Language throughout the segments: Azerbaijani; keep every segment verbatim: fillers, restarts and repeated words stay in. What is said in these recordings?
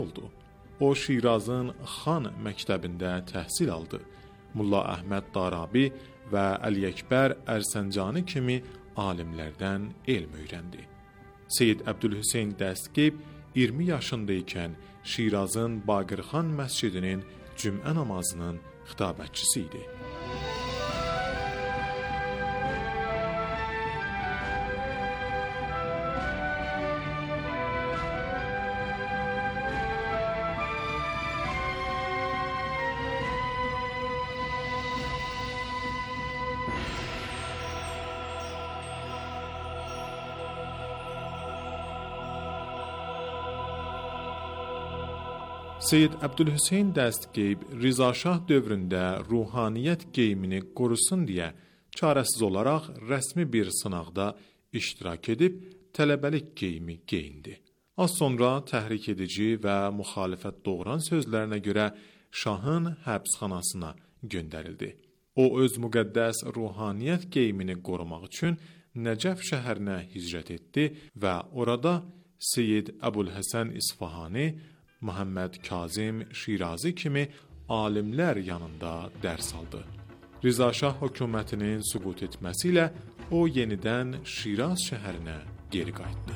oldu. O Şirazın Xan məktəbində təhsil aldı. Mulla Əhməd Darabi və Əli Əkbər Ərsəncani kimi alimlərdən elm öyrəndi. Seyyid Əbdülhüseyn Dəstgeyb iyirmi yaşındaykən Şirazın Baqirxan məscidinin cümə namazının xitabətçisi idi. Seyyid Əbdülhüseyn Dəstgeyb Rizaşah dövründə ruhaniyyət geyimini qorusun deyə çarəsiz olaraq rəsmi bir sınaqda iştirak edib tələbəlik geyimi geyindi. Az sonra təhrik edici və müxalifət doğuran sözlərinə görə şahın həbsxanasına göndərildi. O öz müqəddəs ruhaniyyət geyimini qorumaq üçün Nəcəf şəhərinə hicrət etdi və orada Seyyid Əbülhəsən İsfahani, Muhammed Kazim Şirazi kimi alimlər yanında dərs aldı. Rizaşah hökumətinin süqut etməsi ilə o yenidən Şiraz şəhərinə geri qayıtdı.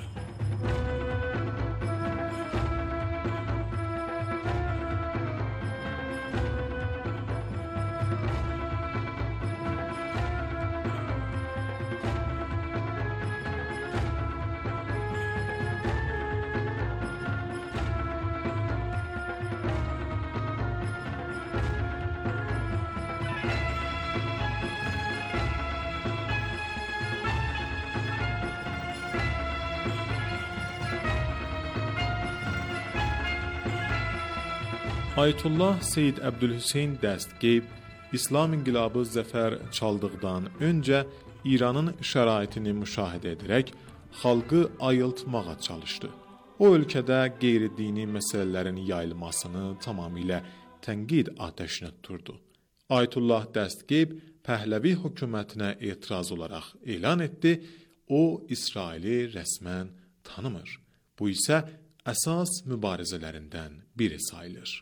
Ayətullah Seyyid Əbdülhüseyn Dəstgeyb İslam inqilabı zəfər çaldıqdan öncə İranın şəraitini müşahidə edərək xalqı ayıltmağa çalışdı. O ölkədə qeyri-dini məsələlərin yayılmasını tamamilə tənqid atəşinə tuturdu. Ayətullah Dəstgeyb Pəhləvi hökumətinə etiraz olaraq elan etdi, o İsraili rəsmən tanımır. Bu isə əsas mübarizələrindən biri sayılır.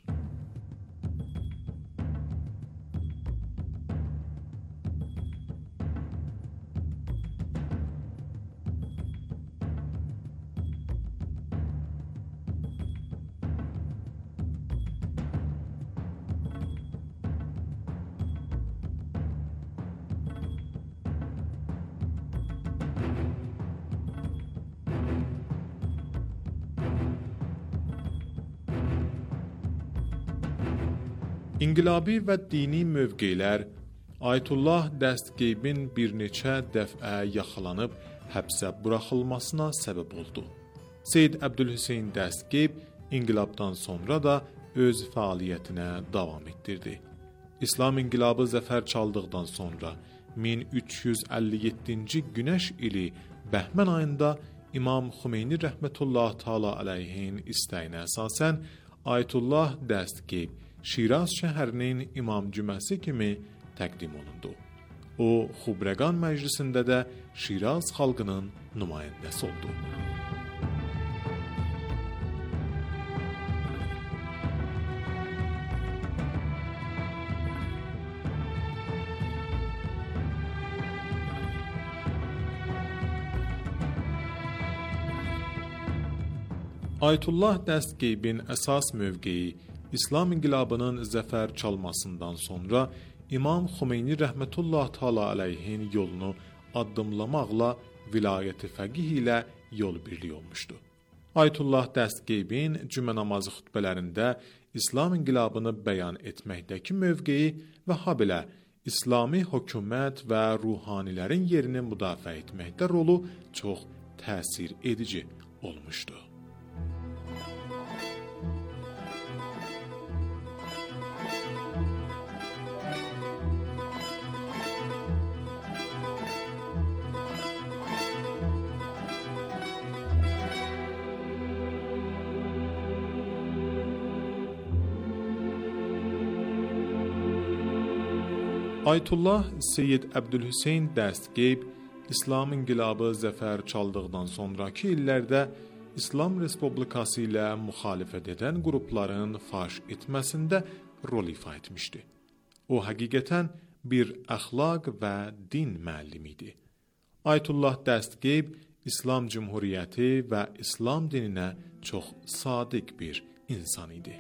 İnqilabi və dini mövqelər Ayətullah Dəstgeybin bir neçə dəfə yaxalanıb həbsə buraxılmasına səbəb oldu. Seyyid Əbdülhüseyn Dəstgeyb inqilabdan sonra da öz fəaliyyətinə davam etdirdi. İslam inqilabı zəfər çaldıqdan sonra min üç yüz əlli yeddinci günəş ili Bəhmən ayında İmam Xümeyni rəhmətullah təala əleyhin istəyinə əsasən Ayətullah Dəstgeyb Şiraz şəhərinin imam cüməsi kimi təqdim olundu. O, Xubrəqan məclisində də Şiraz xalqının nümayəndəsi oldu. Ayətullah Dəstgeybin əsas mövqeyi İslam inqilabının zəfər çalmasından sonra İmam Xümeyni rəhmətullah təala əleyhin yolunu addımlamaqla vilayət-i fəqih ilə yol birliyi olmuşdu. Ayətullah Dəstgeybin cümə namazı xütbələrində İslam inqilabını bəyan etməkdəki mövqeyi və habelə İslami hökumət və ruhanilərin yerini müdafiə etməkdə rolu çox təsir edici olmuşdu. Ayətullah Seyyid Əbdülhüseyn Dəstgeyb İslam inqilabı zəfər çaldıqdan sonraki illərdə İslam Respublikası ilə müxalifət edən qrupların faş etməsində rol ifa etmişdi. O həqiqətən bir əxlaq və din müəllimi idi. Ayətullah Dəstgeyb İslam Cümhuriyyəti və İslam dininə çox sadiq bir insan idi.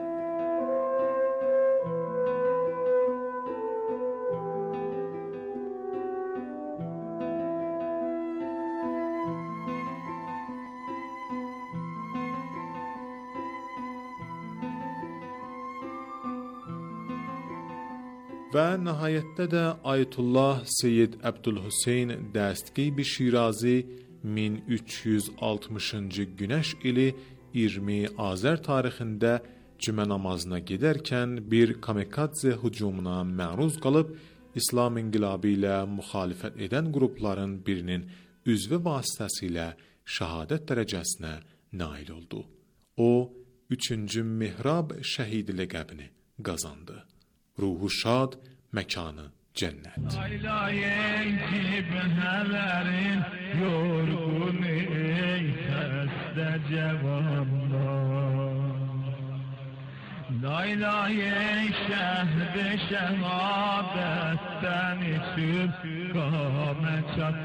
Və nəhayətdə də Ayətullah Seyyid Əbdülhüseyn Dəstgeyb-i Şirazi min üç yüz altmışıncı günəş ili iyirmi Azər tarixində cümə namazına gedərkən bir kamikadze hücumuna məruz qalıb, İslam inqilabı ilə müxalifət edən qrupların birinin üzvü vasitəsilə şəhadət dərəcəsinə nail oldu. O, üçüncü Mihrab şəhidi ləqəbini qazandı. Ruhu şad, məkanı cənnət. Laylayın kibhələrin yorğun ey xəstə cavanlar. Laylayın şəhd-i şəhadətdən içib qamə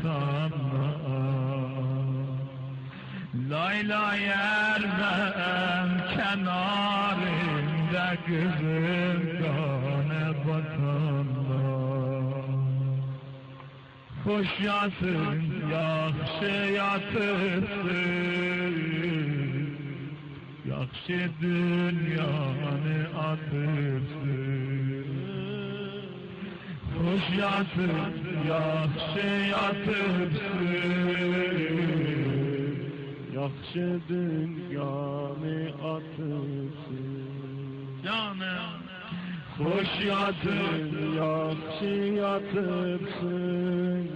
çatanlar. Laylayər vəm kənarında qızım qanə batanlar. Xoş yatın, yaxşı yatırsın, yaxşı dünyanı atırsın. Xoş yatın, yaxşı yatırsın, yaxşı dünyanı atırsın. Canım, xoş yatın, yaxşı yatırsın,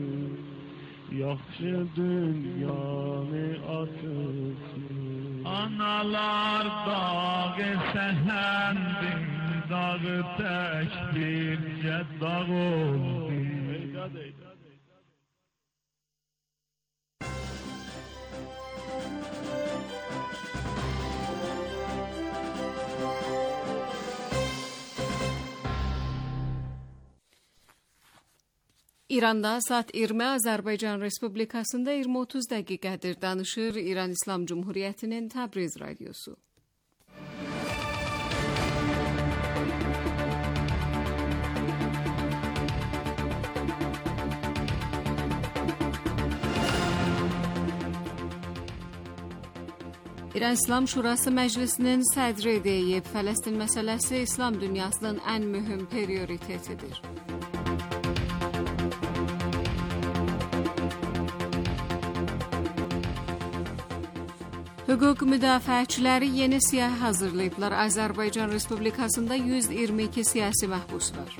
yaxşı dünyanı atırsın. Analar dağı səhəndin, dağı tək bircə dağ oldu. İranda saat iyirmi, Azərbaycan Respublikasında iyirmi otuz dəqiqədir. Danışır İran İslam Cumhuriyyətinin Təbriz radiosu. İran İslam Şurası Məclisinin sədri deyib, Fələstin məsələsi İslam dünyasının ən mühüm prioritetidir. Hüquq müdafiəçiləri yeni siyahı hazırlayıblar. Azərbaycan Respublikasında yüz iyirmi iki siyasi məhbus var.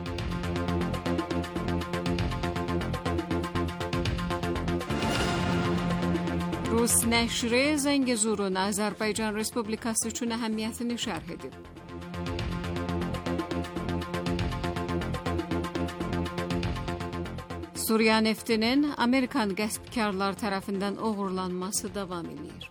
Rus nəşri Zəngəzurun Azərbaycan Respublikası üçün əhəmiyyətini şərh edib. Suriya neftinin Amerikan qəsbkarlar tərəfindən oğurlanması davam edir.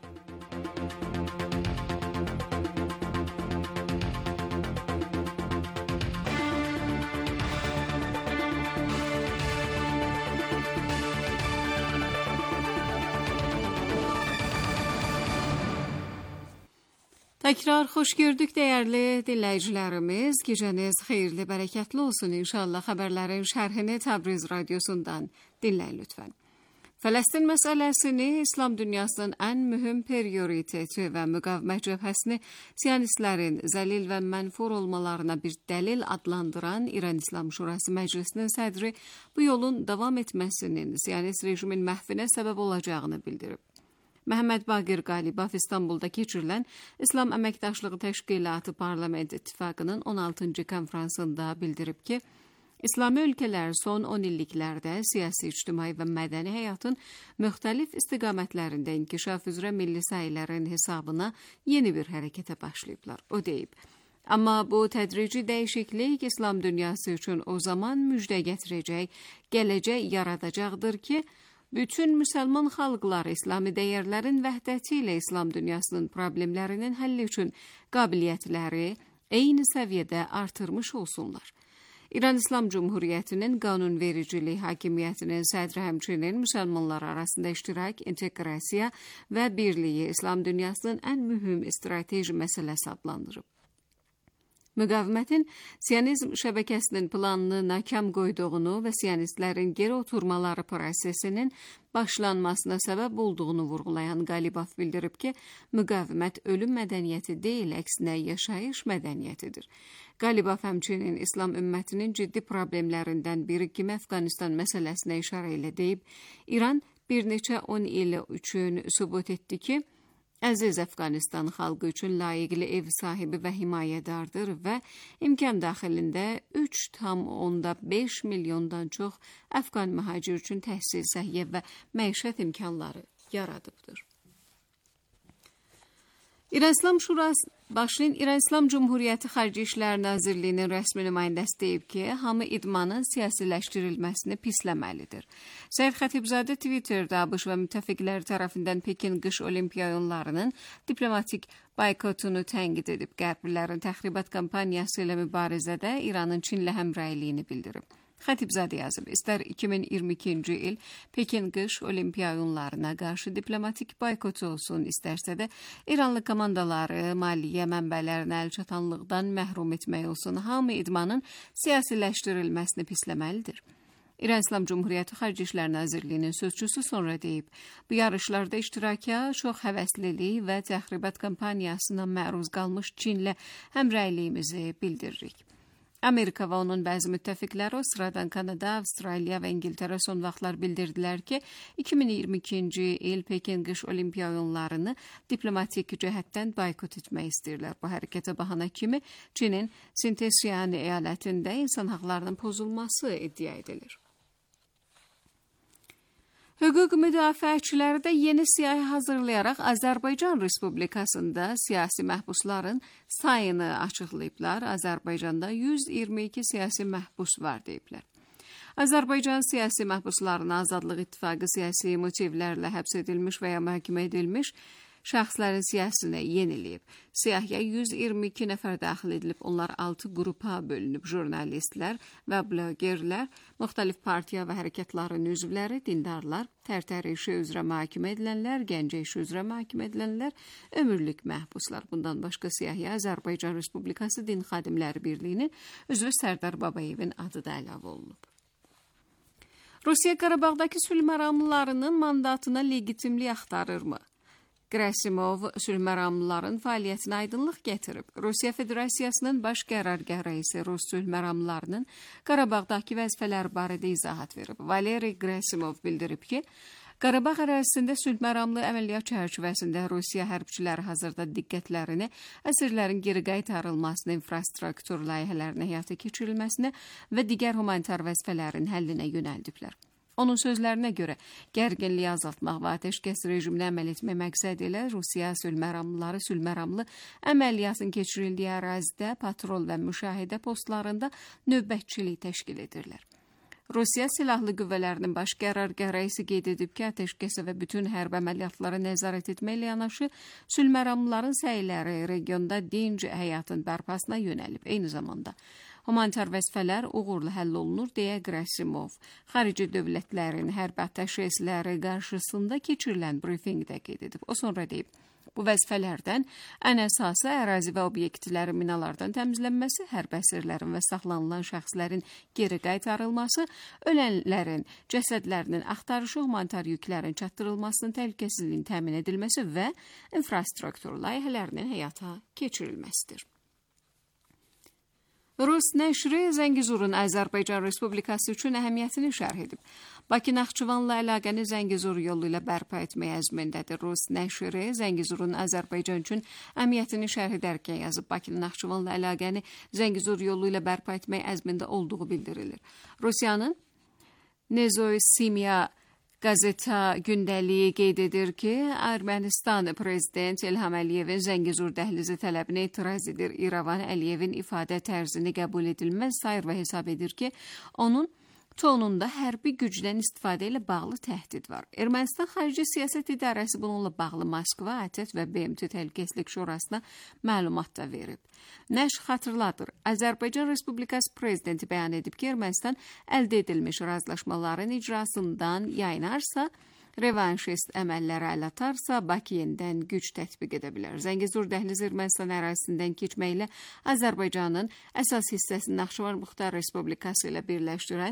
Təkrar xoş gördük dəyərli dinləyicilərimiz. Gecəniz xeyirli, bərəkətli olsun inşallah. Xəbərlərin şərhini Təbriz radiosundan dinləyin lütfən. Fələstin məsələsini İslam dünyasının ən mühüm prioriteti və müqavimət cəbhəsini siyonistlərin zəlil və mənfur olmalarına bir dəlil adlandıran İran İslam Şurası Məclisinin sədri bu yolun davam etməsinin siyonist rejimin məhvinə səbəb olacağını bildirib. Məhəmməd Baqir Qalibov İstanbulda keçirilən İslam Əməkdaşlığı Təşkilatı Parlament İttifaqının on altıncı konfransında bildirib ki, İslami ölkələr son on illiklərdə siyasi, ictimai və mədəni həyatın müxtəlif istiqamətlərində inkişaf üzrə milli səylərin hesabına yeni bir hərəkətə başlayıblar. O deyib. Amma bu tədrici dəyişiklik İslam dünyası üçün o zaman müjdə gətirəcək, gələcək yaradacaqdır ki, bütün müsəlman xalqları İslami dəyərlərin vəhdəti ilə İslam dünyasının problemlərinin həlli üçün qabiliyyətləri eyni səviyyədə artırmış olsunlar. İran İslam Cumhuriyyətinin qanunvericilik hakimiyyətinin sədri həmçinin müsəlmanlar arasında iştirak, inteqrasiya və birliyi İslam dünyasının ən mühüm strateji məsələsi adlandırıb. Müqavimətin Siyonizm şəbəkəsinin planını nakam qoyduğunu və Siyonistlərin geri oturmaları prosesinin başlanmasına səbəb olduğunu vurğulayan Qalibov bildirib ki, müqavimət ölüm mədəniyyəti deyil, əksinə yaşayış mədəniyyətidir. Qalibov həmçinin İslam ümmətinin ciddi problemlərindən biri kimi Əfqanistan məsələsinə işarə ilə deyib, İran bir neçə on il üçün sübut etdi ki, əziz Əfqanistan xalqı üçün layiqli ev sahibi və himayədardır və imkan daxilində üç nöqtə beş milyondan çox Əfqan mühacir üçün təhsil, səhiyyə və məişət imkanları yaradıbdır. İran İslam Şurası Başlayın İran İslam Cumhuriyyəti Xarici İşlər Nazirliyinin rəsmi nümayəndəsi deyib ki, hamı idmanın siyasiləşdirilməsini pisləməlidir. Səid Xətibzadə Twitterdə ABŞ və müttəfiqləri tərəfindən Pekin qış olimpiya oyunlarının diplomatik boykotunu tənqid edib. Qərblilərin təxribat kampaniyası ilə mübarizədə İranın Çinlə həmrəyliyini bildirib. Xətibzadə yazıb, istər iki min iyirmi ikinci il Pekin qış olimpiya oyunlarına qarşı diplomatik boykot olsun, istərsə də İranlı komandaları maliyyə mənbələrinə əl çatanlıqdan məhrum etmək olsun, hamı idmanın siyasiləşdirilməsini pisləməlidir. İran İslam Cumhuriyyəti Xarici İşlər Nazirliyinin sözçüsü sonra deyib, bu yarışlarda iştiraka çox həvəslilik və təxribat kampaniyasına məruz qalmış Çinlə həmrəyliyimizi bildiririk. Amerika və onun bəzi müttəfiqləri o sıradan Kanada, Avstraliya və İngiltərə son vaxtlar bildirdilər ki, iki min iyirmi ikinci il Pekin qış olimpiya oyunlarını diplomatik cəhətdən boykot etmək istəyirlər. Bu hərəkətə bahana kimi Çinin Sinteşiyan əyalətində insan haqlarının pozulması iddia edilir. Hüquq müdafiəçiləri də yeni siyahı hazırlayaraq Azərbaycan Respublikasında siyasi məhbusların sayını açıqlayıblar. Azərbaycanda yüz iyirmi iki siyasi məhbus var deyiblər. Azərbaycan siyasi məhbuslarına Azadlıq İttifaqı siyasi motivlərlə həbs edilmiş və ya məhkəmə edilmiş şəxslərin siyasını yeniləyib. Siyahıya yüz iyirmi iki nəfər daxil edilib. Onlar altı qrupa bölünüb. Jurnalistlər və blogerlər, müxtəlif partiya və hərəkətlərin üzvləri, dindarlar, tərtəri işi üzrə məhkəmə edilənlər, gəncə işi üzrə məhkəmə edilənlər, ömürlük məhbuslar. Bundan başqa siyahıya Azərbaycan Respublikası Din Xadimləri Birliyinin üzvü Sərdar Babayevin adı da əlavə olunub. Rusiya Qarabağdakı sülh məramlılarının mandatına legitimlik axtarırmı? Qrasimov sülh məramlıların fəaliyyətinə aydınlıq gətirib. Rusiya Federasiyasının baş qərargah rəisi Rus sülh məramlılarının Qarabağdakı vəzifələr barədə izahat verib. Valeri Qrasimov bildirib ki, Qarabağ ərazisində sülh məramlı əməliyyat çərçivəsində Rusiya hərbçiləri hazırda diqqətlərini əsirlərin geri qaytarılmasına, infrastruktur layihələrinə həyata keçirilməsinə və digər humanitar vəzifələrin həllinə yönəldiblər. Onun sözlərinə görə, gərginliyi azaltmaq və atəşkəs rejiminə əməl etmək məqsədi ilə Rusiya sülh məramlıları sülh məramlı əməliyyatın keçirildiyi ərazidə patrol və müşahidə postlarında növbətçilik təşkil edirlər. Rusiya Silahlı Qüvvələrinin baş qərargah rəisi qeyd edib ki, atəşkəsə və bütün hərb əməliyyatları nəzarət etməklə yanaşı, sülh məramlıların səyləri regionda dinc həyatın bərpasına yönəlib. Eyni zamanda humanitar vəzifələr uğurlu həll olunur, deyə Qrasimov xarici dövlətlərin hərbi atəşkəsləri qarşısında keçirilən brifinqdə qeyd edib. O sonra deyib, bu vəzifələrdən ən əsası ərazi və obyektlərin minalardan təmizlənməsi, hərb əsirlərin və saxlanılan şəxslərin geri qaytarılması, ölənlərin cəsədlərinin axtarışı, humanitar yüklərin çatdırılmasının təhlükəsizliyin təmin edilməsi və infrastruktur layihələrinin həyata keçirilməsidir. Rus nəşri Zəngizurun Azərbaycan Respublikası üçün əhəmiyyətini şərh edib. Bakı-Naxçıvanla əlaqəni Zəngizur yolu ilə bərpa etmək əzmindədir. Rus nəşri Zəngizurun Azərbaycan üçün əhəmiyyətini şərh edərkən yazıb. Bakı-Naxçıvanla əlaqəni Zəngizur yolu ilə bərpa etmək əzmində olduğu bildirilir. Rusiyanın Nezoy-Simya Qazeta gündəliyi qeyd edir ki, Ermənistan prezident İlham Əliyevin Zəngizur dəhlizi tələbinə etiraz edir. İrəvan Əliyevin ifadə tərzini qəbul edilməz sayır və hesab edir ki, onun tonunda hərbi gücdən istifadə ilə bağlı təhdid var. Ermənistan Xarici Siyasət İdarəsi bununla bağlı Moskva, ATƏT və B M T Təhlükəsizlik Şurasına məlumat da verib. Nəşr xatırladır, Azərbaycan Respublikası Prezidenti bəyan edib ki, Ermənistan əldə edilmiş razılaşmaların icrasından yayınarsa, revanşist əməllərə əl atarsa, Bakı yenidən güc tətbiq edə bilər. Zəngəzur dəhlizi Ermənistan ərazisindən keçməklə Azərbaycanın əsas hissəsini Naxçıvan Muxtar Respublikası ilə birləşdirən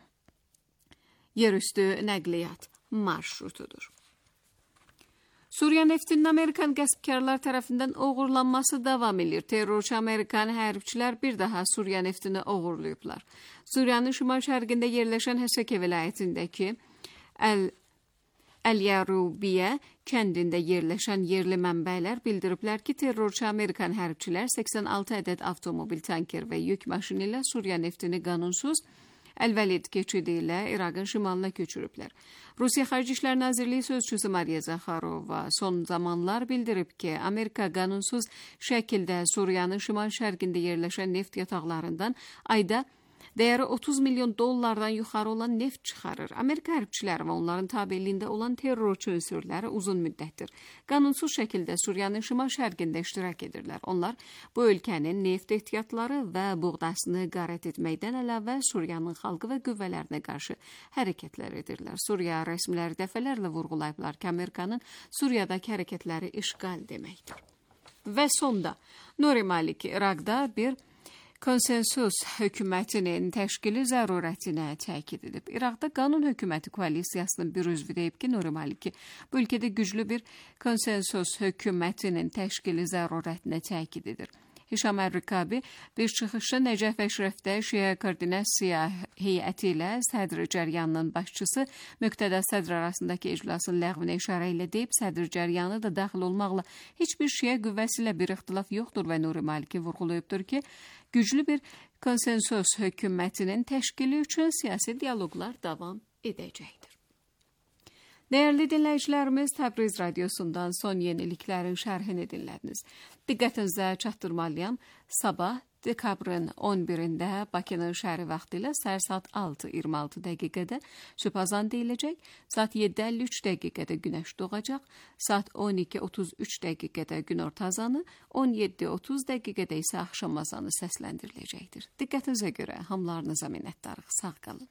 yerüstü nəqliyyat marşrutudur. Suriya neftinin Amerikan qəsbkarlar tərəfindən oğurlanması davam edir. Terrorçu Amerikan hərbçilər bir daha Suriya neftini oğurlayıblar. Suriyanın şimal-şərqində yerləşən Həsəkə vilayətindəki Əl Əl-Yarubiyə kəndində yerləşən yerli mənbələr bildiriblər ki, terrorçu Amerikan hərbçilər səksən altı ədəd avtomobil, tanker və yük maşını ilə Suriya neftini qanunsuz Əl-Vəlid keçidi ilə İraqın şimalına köçürüblər. Rusiya Xarici İşlər Nazirliyi sözçüsü Mariya Zaxarova son zamanlar bildirib ki, Amerika qanunsuz şəkildə Suriyanın şimal-şərqində yerləşən neft yataqlarından ayda dəyəri otuz milyon dollardan yuxarı olan neft çıxarır. Amerika hərbçiləri və onların tabeliyində olan terrorçu ünsürləri uzun müddətdir qanunsuz şəkildə Suriyanın şimal-şərqində iştirak edirlər. Onlar bu ölkənin neft ehtiyatları və buğdasını qarət etməkdən əlavə Suriyanın xalqı və qüvvələrinə qarşı hərəkətlər edirlər. Suriya rəsmiləri dəfələrlə vurğulayıblar ki, Amerikanın Suriyadakı hərəkətləri işğal deməkdir. Və sonda Nuri Maliki İraqda bir konsensus hökumətinin təşkili zərurətinə təkid edib. İraqda qanun hökuməti koalisiyasının bir üzvü deyib ki, Nuri Maliki bu ölkədə güclü bir konsensus hökumətinin təşkili zərurətinə təkid edir. Hişam Ər-Rikabi bir çıxışda Nəcəf Əşrəfdə Şiə Koordinasiya heyəti ilə sədr cəryanının başçısı müqtəda sədr arasındakı iclasın ləğvinə işarə ilə deyib, sədr cəryanı da daxil olmaqla heç bir şiə qüvvəsi ilə bir ixtilaf yoxdur və Nuri Maliki vurğulayıbdır ki, güclü bir konsensus hökumətinin təşkili üçün siyasi dialoqlar davam edəcəkdir. Dəyərli dinləyicilərimiz, Təbriz radiosundan son yeniliklərin şərhini dinlədiniz. Diqqətinizə çatdırmalıyam, sabah dekabrın on birində Bakının şəhəri vaxtı ilə səhər saat altı iyirmi altı dəqiqədə sübhazan deyiləcək, saat yeddi əlli üç dəqiqədə günəş doğacaq, saat on iki otuz üç dəqiqədə günorta azanı, on yeddi otuz dəqiqədə isə axşam azanı səsləndiriləcəkdir. Diqqətinizə görə hamılarınıza minnətdarıq, sağ qalın.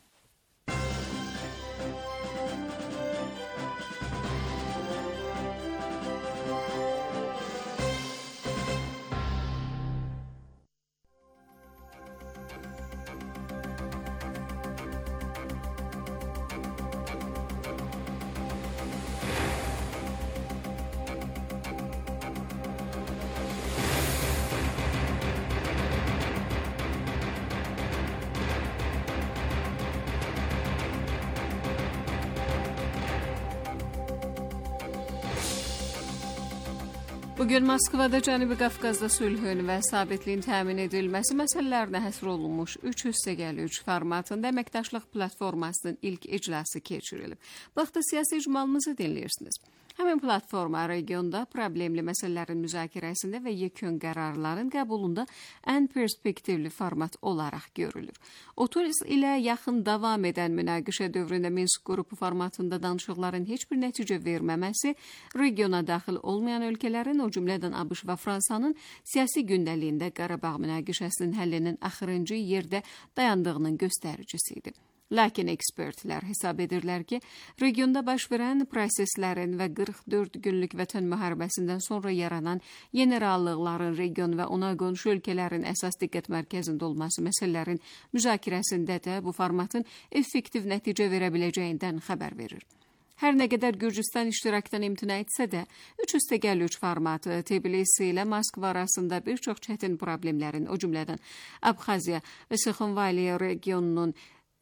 Bugün Moskvada Cənubi Qafqazda sülhün və sabitliyin təmin edilməsi məsələlərinə həsr olunmuş üç hissəgəli üç formatında əməkdaşlıq platformasının ilk iclası keçirilib. Bu haqda siyasi icmalımızı dinləyirsiniz. Həmin platforma regionda problemli məsələlərin müzakirəsində və yekun qərarların qəbulunda ən perspektivli format olaraq görülür. otuz ilə yaxın davam edən münaqişə dövründə Minsk qrupu formatında danışıqların heç bir nəticə verməməsi, regiona daxil olmayan ölkələrin, o cümlədən ABŞ və Fransanın siyasi gündəliyində Qarabağ münaqişəsinin həllinin axırıncı yerdə dayandığının göstəricisi idi. Lakin ekspertlər hesab edirlər ki, regionda baş verən proseslərin və qırx dörd günlük vətən müharibəsindən sonra yaranan yeni reallıqların region və ona qonşu ölkələrin əsas diqqət mərkəzində olması məsələlərin müzakirəsində də bu formatın effektiv nəticə verə biləcəyindən xəbər verir. Hər nə qədər Gürcüstan iştirakdan imtina etsə də, üç üstəgəl üç formatı Tbilisi ilə Moskva arasında bir çox çətin problemlərin, o cümlədən Abxaziya və Sixonvaliya regionunun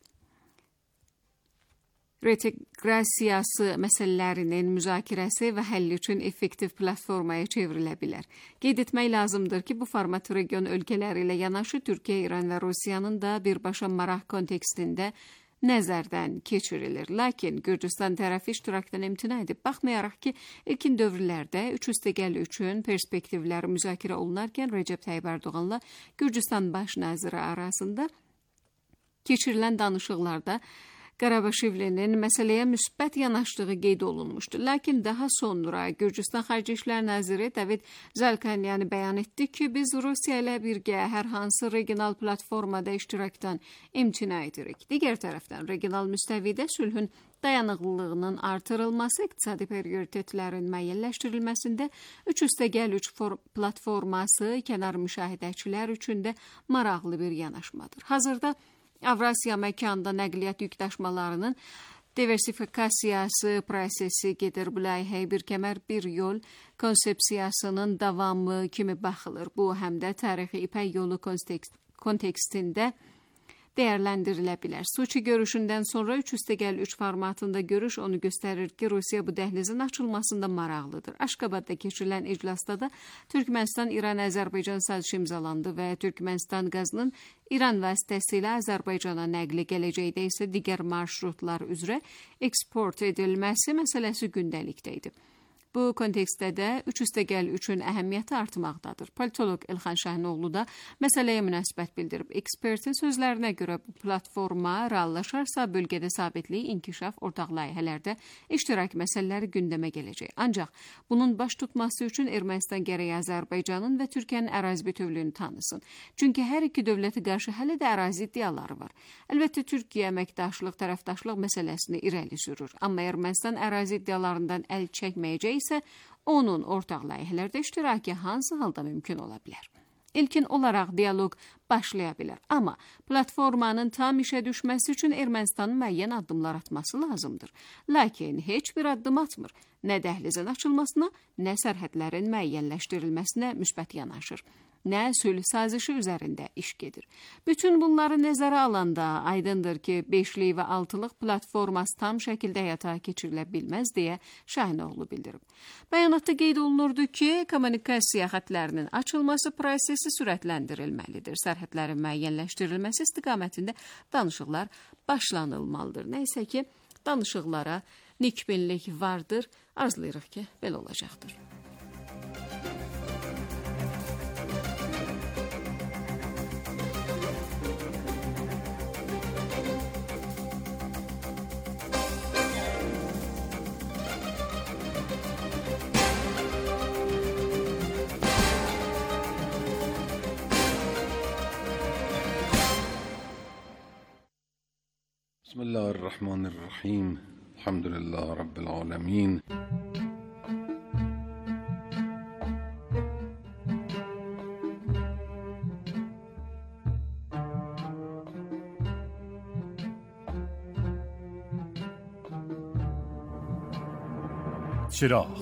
reinteqrasiyası məsələlərinin müzakirəsi və həll üçün effektiv platformaya çevrilə bilər. Qeyd etmək lazımdır ki, bu format region ölkələri ilə yanaşı Türkiyə, İran və Rusiyanın da birbaşa maraq kontekstində nəzərdən keçirilir. Lakin Gürcüstan tərəfi iştirakdan imtina edib, baxmayaraq ki, ilkin dövrlərdə üç üstəgəl üçün perspektivləri müzakirə olunarkən Recep Tayyip Erdoğan'la Gürcüstan baş naziri arasında Keçirilən danışıqlarda Qarabaşvilinin məsələyə müsbət yanaşdığı qeyd olunmuşdu. Lakin daha sonra Gürcüstan Xarici İşlər Naziri David Zalkanyani bəyan etdi ki, biz Rusiya ilə birgə hər hansı regional platformada iştirakdan imtina edirik. Digər tərəfdən regional müstəvidə sülhün dayanıqlılığının artırılması, iqtisadi prioritetlərin müəyyənləşdirilməsində üç üstəgəl üç platforması kənar müşahidəçilər üçün də maraqlı bir yanaşmadır. Hazırda Avrasiya məkanında nəqliyyat yükdaşımalarının diversifikasiyası prosesi gedir. Bu layihəyə bir kəmər bir yol konsepsiyasının davamı kimi baxılır. Bu həm də tarixi İpək yolu kontekstində dəyərləndirilə bilər. Soçi görüşündən sonra üç üstəgəl üç formatında görüş onu göstərir ki, Rusiya bu dəhlizin açılmasında maraqlıdır. Aşqabadda keçirilən iclasda da Türkmənistan-İran-Azərbaycan sazişi imzalandı və Türkmənistan qazının İran vasitəsilə Azərbaycana nəqli, gələcəkdə isə digər marşrutlar üzrə eksport edilməsi məsələsi gündəlikdə idi. Bu kontekstdə də üç üstəgəl üçün əhəmiyyəti artmaqdadır. Politolog Elxan Şahinoğlu da məsələyə münasibət bildirib. Ekspertin sözlərinə görə bu platforma reallaşarsa bölgədə sabitlik, inkişaf, ortaq layihələrdə iştirak məsələləri gündəmə gələcək. Ancaq bunun baş tutması üçün Ermənistan gərək Azərbaycanın və Türkiyənin ərazi bütövlüyünü tanısın. Çünki hər iki dövləti qarşı hələ də ərazi iddiaları var. Əlbəttə Türkiyə əməkdaşlıq, tərəfdaşlıq məsələsini irəli sürür. Amma Ermənistan ərazi iddialarından əl çəkməyəcək isə onun ortaq layihələrdə iştirakı hansı halda mümkün ola bilər? İlkin olaraq dialoq başlaya bilər. Amma platformanın tam işə düşməsi üçün Ermənistanın müəyyən addımlar atması lazımdır. Lakin heç bir addım atmır. Nə dəhlizin açılmasına, nə sərhədlərin müəyyənləşdirilməsinə müsbət yanaşır. Nə sülh sazişi üzərində iş gedir. Bütün bunları nəzərə alanda aydındır ki, beşlik və altılıq platforması tam şəkildə həyata keçirilə bilməz deyə Şahinoğlu bildirib. Bəyanatda qeyd olunurdu ki, kommunikasiya xətlərinin açılması prosesi sürətləndirilməlidir. Sərhədlərin müəyyənləşdirilməsi istiqamətində danışıqlar başlanılmalıdır. Nəysə ki, danışıqlara nikbinlik vardır. Arzulayırıq ki, belə olacaqdır. بسم الله الرحمن الرحیم الحمد لله رب العالمین چراغ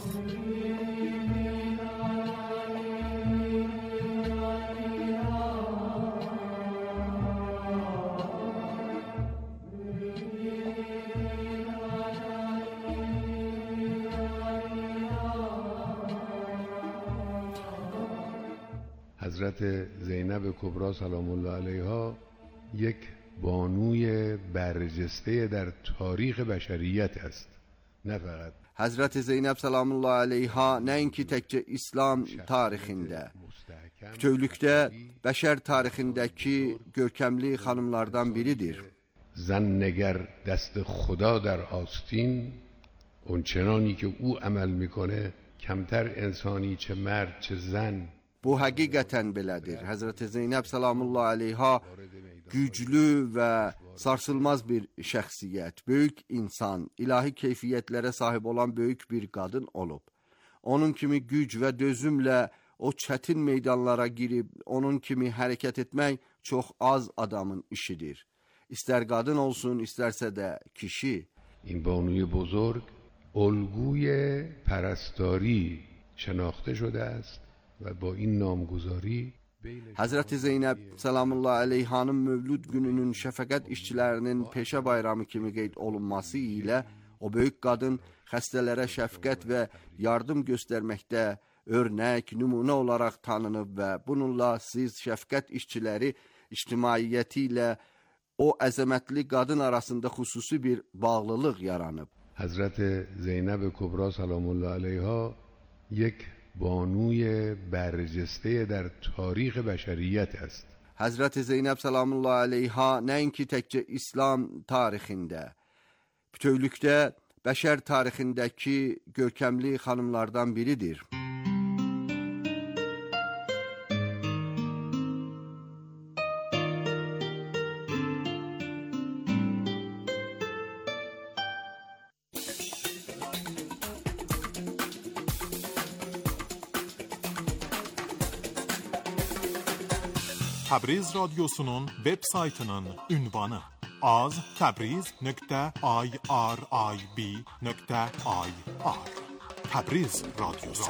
حضرت زینب کبری سلام الله علیها یک بانوی برجسته در تاریخ بشریت است. نه فقط Həzrəti Zeynəb salamullahi aleyha nəinki təkcə İslam tarixində, bütövlükdə bəşər tarixindəki görkəmli xanımlardan biridir. زن نگر دست خدا در آستین، اون چنانی که او عمل میکنه کمتر انسانی چه مرد چه زن. Bu həqiqətən belədir. Həzrəti Zeynəb salamullahi aleyha güclü və sarsılmaz bir şəxsiyyət, böyük insan, ilahi keyfiyyətlərə sahib olan böyük bir qadın olub. Onun kimi güc və dözümlə o çətin meydanlara girib, onun kimi hərəkət etmək çox az adamın işidir. İstər qadın olsun, istərsə də kişi. این بانوی بزرگ الگوی پرستاری شناخته شده است و با این نامگذاری Həzrəti Zeynəb salamullahi aleyhanın mövlud gününün şəfəqət işçilərinin peşə bayramı kimi qeyd olunması ilə o böyük qadın xəstələrə şəfqət və yardım göstərməkdə örnək, nümunə olaraq tanınıb və bununla siz şəfqət işçiləri ictimaiyyəti ilə o əzəmətli qadın arasında xüsusi bir bağlılıq yaranıb. حضرت زینب کبری سلام الله علیها یک بانوی برجسته در تاریخ بشریت است. Həzrəti Zeynəb salamullahi aleyha nəinki təkcə İslam tarixində, bütövlükdə bəşər tarixindəki görkəmli xanımlardan biridir. Təbriz radyosunun web saytının ünvanı az tabriz nokta irib nokta ir Təbriz radyosu.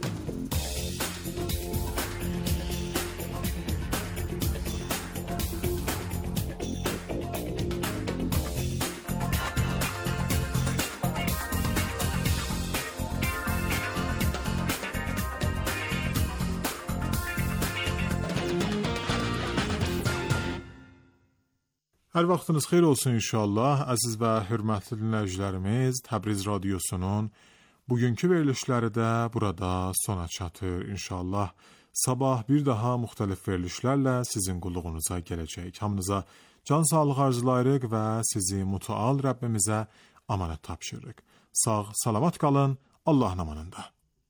Hər vaxtınız xeyir olsun inşallah. Əziz və hörmətli dinləyicilərimiz, Təbriz radiosunun bugünkü verilişləri də burada sona çatır inşallah. Sabah bir daha müxtəlif verilişlərlə sizin qulluğunuza gələcək. Hamınıza can sağlığı arzulayırıq və sizi mütəal Rəbbimizə amanət tapşırırıq. Sağ, salamat qalın, Allahın amanında.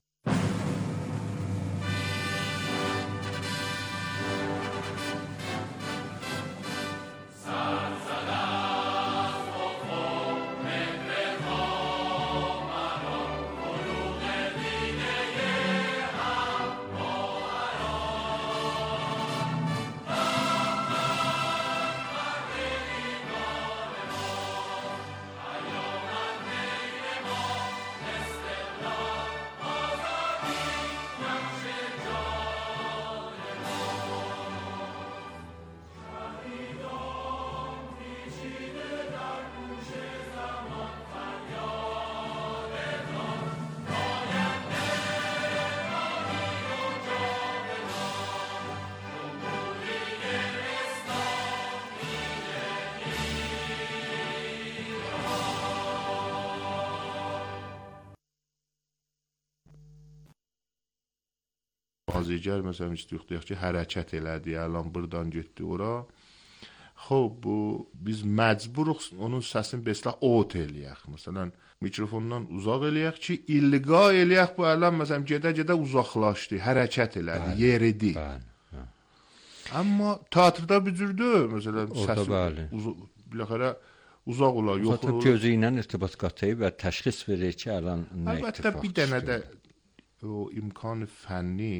Bazıgər məsələn istəyək ki, hərəkət elədi, əlan burdan getdi ora. Xoş, bu biz məcburuq onun səsini beslə ot eləyək. Məsələn, mikrofondan uzaq eləyək ki, ilqa eləyək bu əlan məsələn gedə-gedə uzaqlaşdı, hərəkət elədi, yeridi. Amma teatrda bir cürdür, məsələn, səsi biləxərə uzaq olar, yox olur. Gözü ilə irtibat qatayıb və təşxis verir ki, əlan nə ittifaq. Əlbəttə bir dənə də o imkan fənni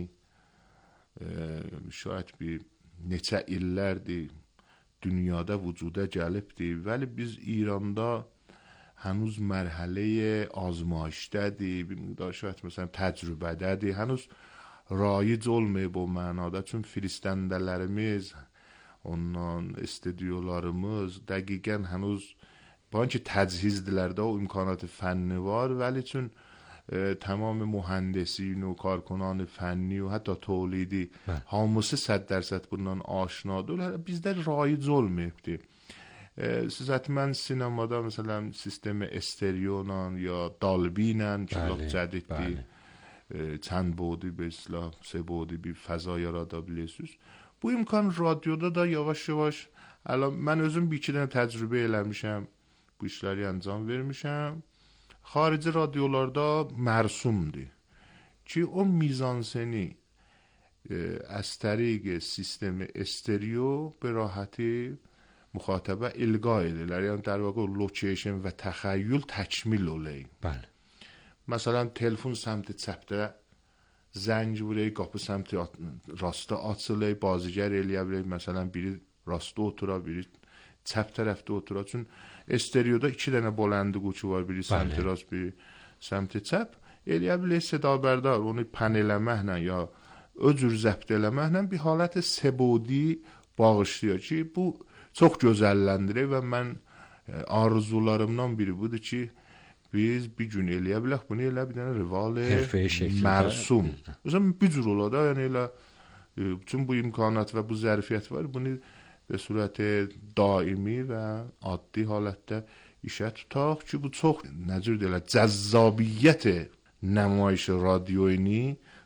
şayət bir neçə illərdir dünyada vücuda gəlibdir. Vəli biz İranda hənuz mərhələyə azmayişdədir, bir miqdar şayət məsələn təcrübədədir. Hənuz raic olmayıb o mənada. Çünki filistəndələrimiz, ondan istudiolarımız dəqiqən hənuz banki təchizdilər də o imkanatı fənni var. Vəli çün تمام مهندسین و کارکنان فنی و حتی تولیدی hamısı صد درصد bundan aşinadır. Bizdə raic olmayıbdır. Siz həttəmən sinemada məsələn sistemi stereoyla ya dalbi ilə çox cədiddir. Çənd bodi be islah, se bodi bir fəza yarada bilirsiniz. Bu imkan radyoda da yavaş-yavaş الان mən özüm bir iki dənə təcrübə eləmişəm. Bu işləri anlam vermişəm. Xarici radyolarda mərsumdur ki o میزانسنی از طریق سیستم استریو به راحتی مخاطبه القا edirlər. Yəni در واقع لوکیشن və təxəyyül təkmil olayım. Bəli. Məsələn telefon səmti çəpdə zəng vurur, qapı səmti rastda açılır, bazıgər eləyə bilər. Məsələn biri rastda otura, biri çəp tərəfdə otura. Çünki استریودا iki dənə boləndi quçu var, biri səmti rast, biri səmti çəp. Eləyə bilər seda bərdar, onu panelləməklə ya o cür zəbt eləməklə bir halət sebodi bağışlıyor ki, bu çox gözəlləndirir və mən arzularımdan biri budur ki, biz bir gün eləyə bilək bunu elə bir dənə rival mərsum. Məsələn bir cür ola da, yəni elə bütün bu imkanat və bu zərfiyyət var, bunu به صورت دائمی و عادی حالت işə tutaq ki, bu çox necür deyirlər, cəzzabiyyət nümayiş radioyunu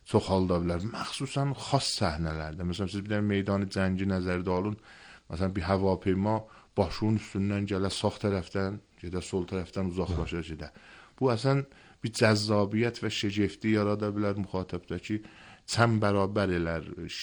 çox halda bilər. Məxsusən xas səhnələrdə. Məsələn siz bir dənə meydan cəngi nəzərdə alın. Məsələn bir havaپیما başının üstündən gələ sağ tərəfdən, gedə sol tərəfdən uzaqlaşa gedə. Bu əslən bir cəzzabiyyət və şəcefti yarada bilər müxatəbdəki çən bərabər elər